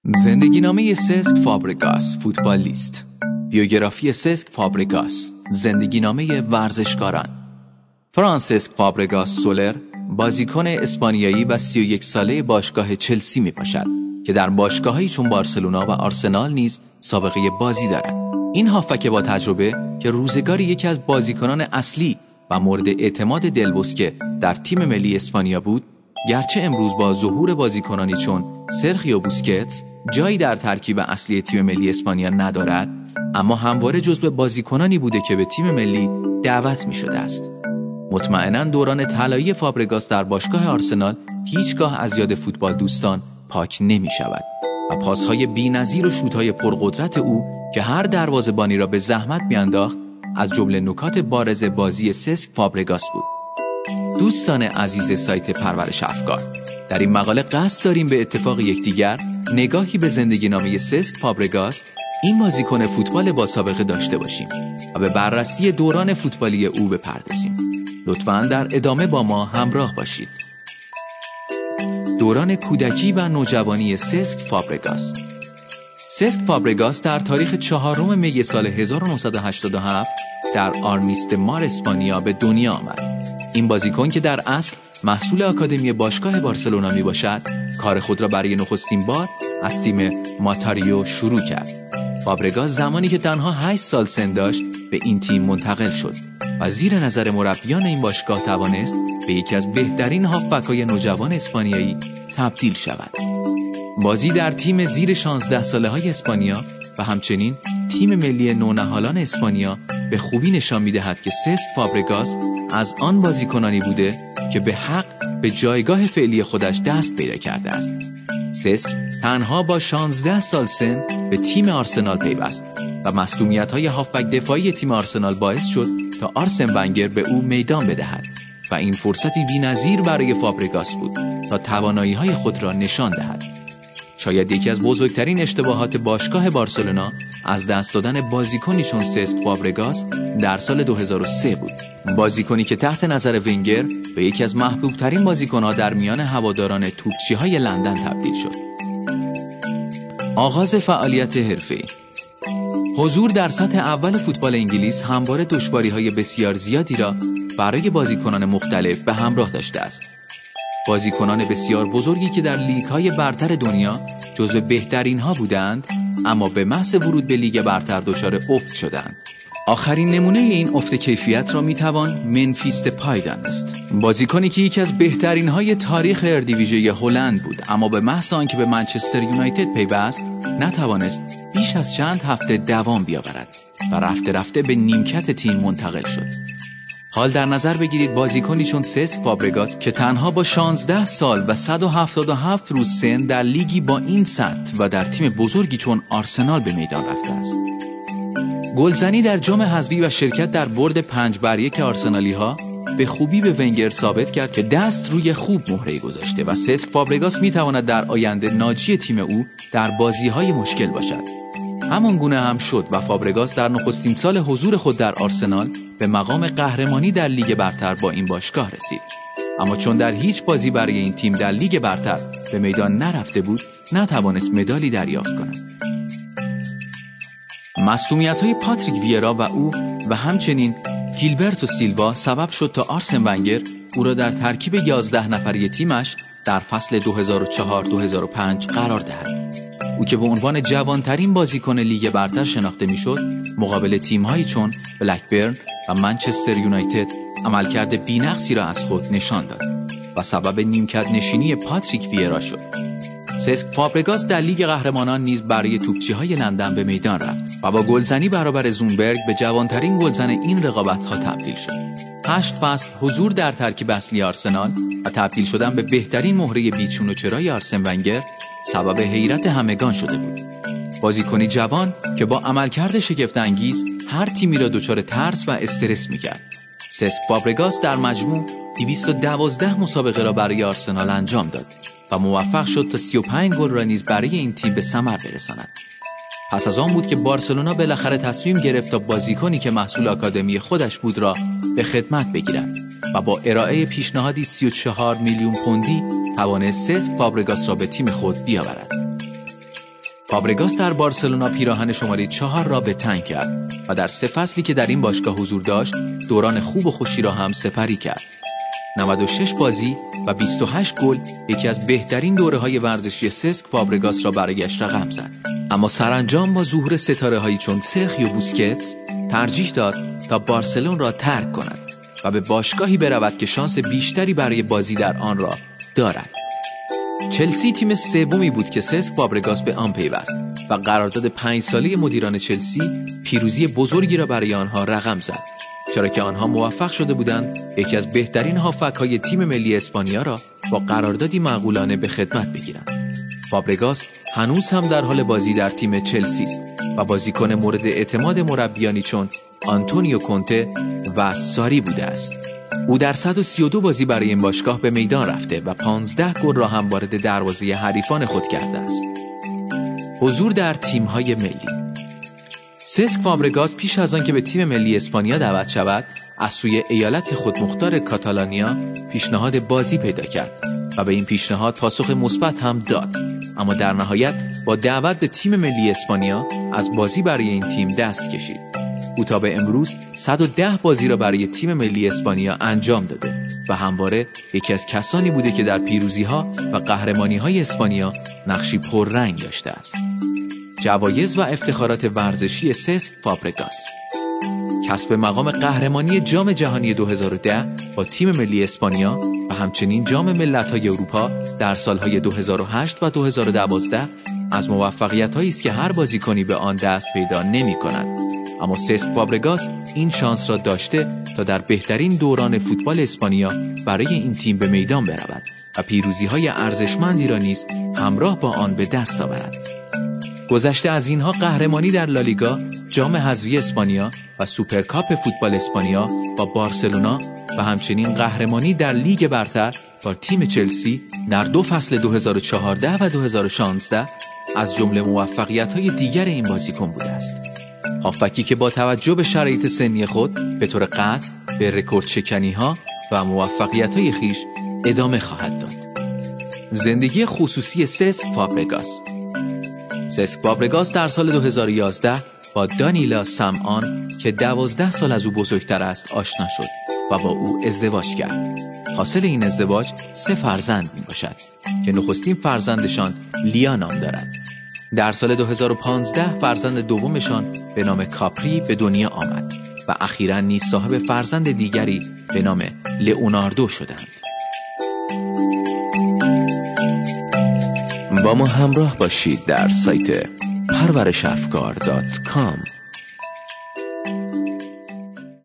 زندگی نامه سسک فابرگاس، فوتبالیست. بیوگرافی سسک فابرگاس، زندگی نامه ورزشکاران. فرانسیسک فابرگاس سولر بازیکن اسپانیایی و 31 ساله باشگاه چلسی می باشد که در باشگاهایی چون بارسلونا و آرسنال نیز سابقه بازی دارد. این هافک با تجربه که روزگاری یکی از بازیکنان اصلی و مورد اعتماد دل بوسکه در تیم ملی اسپانیا بود، گرچه امروز با ظهور بازیکنانی چون سرخیو بوسکتس جایی در ترکیب اصلی تیم ملی اسپانیا ندارد، اما همواره جزو بازیکنانی بوده که به تیم ملی دعوت می شده است. مطمئناً دوران طلایی فابرگاس در باشگاه آرسنال هیچگاه از یاد فوتبال دوستان پاک نمی شود و پاسهای بی‌نظیر و شوت‌های پرقدرت او که هر دروازه‌بانی را به زحمت می‌انداخت از جمله نکات بارز بازی سسک فابرگاس بود. دوستان عزیز سایت پرورش افکار، در این مقاله قصد داریم به اتفاق یکدیگر نگاهی به زندگی نامه سسک فابرگاس، این بازیکن فوتبال با سابقه داشته باشیم و به بررسی دوران فوتبالی او بپردازیم. لطفاً در ادامه با ما همراه باشید. دوران کودکی و نوجوانی سسک فابرگاس. سسک فابرگاس در تاریخ 4 می سال 1987 در آرمیستمار اسپانیا به دنیا آمد. این بازیکن که در اصل محصول آکادمی باشگاه بارسلونا می باشد، کار خود را برای نخستین بار از تیم ماتاریو شروع کرد. فابرگاس زمانی که تنها 8 سال سن داشت به این تیم منتقل شد و زیر نظر مربیان این باشگاه توانست به یکی از بهترین هافبک‌های نوجوان اسپانیایی تبدیل شود. بازی در تیم زیر 16 ساله های اسپانیا و همچنین تیم ملی نونهالان اسپانیا به خوبی نشان می‌دهد که سسک فابرگاس از آن بازیکنانی بوده که به حق به جایگاه فعلی خودش دست پیدا کرده است. سسک تنها با 16 سال سن به تیم آرسنال پیوست و مصدومیت‌های هافبک دفاعی تیم آرسنال باعث شد تا آرسن ونگر به او میدان بدهد و این فرصتی بی‌نظیر برای فابرگاس بود تا توانایی‌های خود را نشان دهد. شاید یکی از بزرگترین اشتباهات باشگاه بارسلونا از دست دادن بازیکنی چون سسک فابرگاس در سال 2003 بود. بازیکنی که تحت نظر ونگر به یکی از محبوبترین بازیکن‌ها در میان هواداران توپچی‌های لندن تبدیل شد. آغاز فعالیت حرفه‌ای. حضور در سطح اول فوتبال انگلیس همواره دشواری‌های بسیار زیادی را برای بازیکنان مختلف به همراه داشته است. بازیکنان بسیار بزرگی که در لیگ‌های برتر دنیا جزو بهترین ها بودند، اما به محض ورود به لیگ برتر دچار افت شدند. آخرین نمونه این افت کیفیت را میتوان منفیس دپای دانست. بازیکنی که یکی از بهترین های تاریخ اردیویژه هلند بود، اما به محض آنکه به منچستر یونایتد پیوست نتوانست بیش از چند هفته دوام بیاورد و رفته رفته به نیمکت تیم منتقل شد. حال در نظر بگیرید بازیکنی چون سسک فابرگاس که تنها با 16 سال و 177 روز سن در لیگی با این سطح و در تیم بزرگی چون آرسنال به میدان رفته است. گلزنی در جام حذفی و شرکت در برد 5-1 آرسنالی ها به خوبی به ونگر ثابت کرد که دست روی خوب مهره گذاشته و سسک فابرگاس میتواند در آینده ناجی تیم او در بازی‌های مشکل باشد. همان گونه هم شد و فابرگاس در نخستین سال حضور خود در آرسنال به مقام قهرمانی در لیگ برتر با این باشگاه رسید. اما چون در هیچ بازی برای این تیم در لیگ برتر به میدان نرفته بود، نتوانست مدالی دریافت کند. مصدومیت‌های پاتریک ویرا و او و همچنین گیلبرتو سیلوا سبب شد تا آرسن ونگر او را در ترکیب 11 نفره تیمش در فصل 2004-2005 قرار دهد. او که به عنوان جوانترین بازیکن لیگ برتر شناخته میشد، مقابل تیم‌هایی چون بلکبرن و منچستر یونایتد عملکرد بی‌نقصی را از خود نشان داد و سبب نیمکت نشینی پاتریک ویرا شد. سسک فابرگاس در لیگ قهرمانان نیز برای توپچی‌های لندن به میدان رفت و با گلزنی برابر زونبرگ به جوانترین گلزن این رقابت‌ها تبدیل شد. 8 فصل حضور در ترکیب اصلی آرسنال و تبدیل شدن به بهترین مهره بیچون و چرای آرسن ونگر سبب حیرت همگان شده بود. بازیکنی جوان که با عملکرد شگفت‌انگیز هر تیمی را دچار ترس و استرس می‌کرد. سسک فابرگاس در مجموع 212 مسابقه را برای آرسنال انجام داد و موفق شد تا 35 گل را نیز برای این تیم به ثمر برساند. پس از آن بود که بارسلونا بالاخره تصمیم گرفت تا بازیکنی که محصول آکادمی خودش بود را به خدمت بگیرد و با ارائه پیشنهادی 34 میلیون پوندی توانست سسک فابرگاس را به تیم خود بیاورد. فابرگاس در بارسلونا پیراهن شماره 4 را به تن کرد و در 3 فصلی که در این باشگاه حضور داشت دوران خوب و خوشی را هم سپری کرد. 96 بازی و 28 گل یکی از بهترین دوره‌های ورزشی سسک فابرگاس را برایش رقم زد. اما سرانجام با ظهور ستاره‌هایی چون سرخیو بوسکتس ترجیح داد تا بارسلون را ترک کند و به باشگاهی برود که شانس بیشتری برای بازی در آن را دارد. چلسی تیم سومی بود که سسک فابرگاس به آن پیوست و قرارداد 5 ساله مدیران چلسی پیروزی بزرگی را برای آنها رقم زد، چرا که آنها موفق شده بودند یکی از بهترین هافک‌های تیم ملی اسپانیا را با قراردادی معقولانه به خدمت بگیرند. فابرگاس هنوز هم در حال بازی در تیم چلسی است و بازیکن مورد اعتماد مربیانی چون آنتونیو کونته و ساری بوده است. او در 132 بازی برای این باشگاه به میدان رفته و 15 گل را هم وارد دروازه حریفان خود کرده است. حضور در تیم‌های ملی. سسک فابرگاس پیش از آن که به تیم ملی اسپانیا دعوت شود، از سوی ایالت خودمختار کاتالانیا پیشنهاد بازی پیدا کرد و به این پیشنهاد پاسخ مثبت هم داد، اما در نهایت با دعوت به تیم ملی اسپانیا از بازی برای این تیم دست کشید. او تا به امروز 110 بازی را برای تیم ملی اسپانیا انجام داده و همواره یکی از کسانی بوده که در پیروزی‌ها و قهرمانی‌های اسپانیا نقشی پررنگ داشته است. جوایز و افتخارات ورزشی سسک فابرگاس: کسب مقام قهرمانی جام جهانی 2010 با تیم ملی اسپانیا و همچنین جام ملت‌های اروپا در سال‌های 2008 و 2012 از موفقیت‌هایی است که هر بازیکنی به آن دست پیدا نمی‌کند. اما سسک فابرگاس این شانس را داشته تا در بهترین دوران فوتبال اسپانیا برای این تیم به میدان برود و پیروزی‌های ارزشمندی را نیز همراه با آن به دست آورد. گذشته از اینها قهرمانی در لالیگا، جام حذفی اسپانیا و سوپرکاپ فوتبال اسپانیا با بارسلونا و همچنین قهرمانی در لیگ برتر با تیم چلسی در 2 فصل 2014 و 2016 از جمله موفقیت‌های دیگر این بازیکن بوده است. هافبکی که با توجه به شرایط سنی خود به طور قطع به رکورد شکنی‌ها و موفقیت‌های خویش ادامه خواهد داد. زندگی خصوصی سسک فابرگاس. سسک فابرگاس در سال 2011 با دانیلا سمعان که 12 سال از او بزرگتر است آشنا شد و با او ازدواج کرد. حاصل این ازدواج 3 فرزند می باشد که نخستین فرزندشان لیا نام دارد. در سال 2015 فرزند دومشان به نام کاپری به دنیا آمد و اخیراً نیز صاحب فرزند دیگری به نام لئوناردو شدند. با ما همراه باشید در سایت parvarishafkar.com.